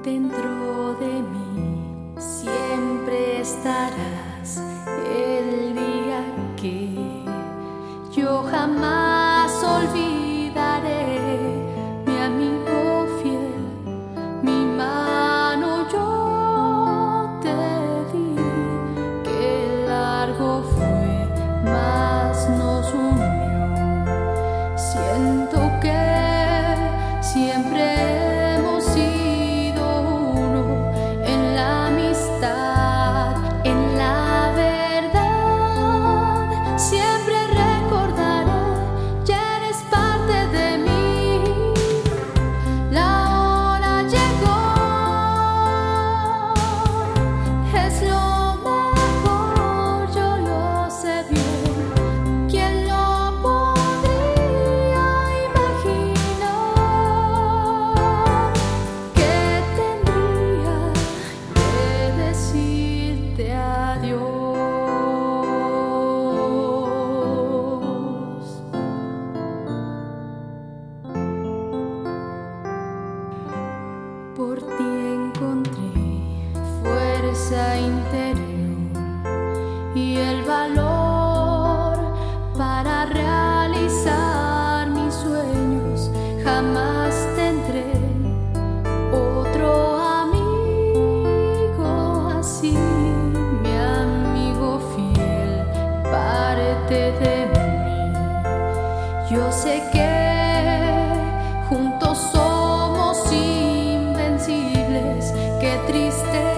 Dentro de mí siempre estarás, el día que yo jamás olvidaré, mi amigo fiel, mi mano yo te di, que largo fue, mas nos unió. Siento que siempre por ti encontré fuerza interior y el valor para realizar mis sueños. Jamás tendré otro amigo así, mi amigo fiel, parte de mí. Yo sé que juntos somos invencibles, qué triste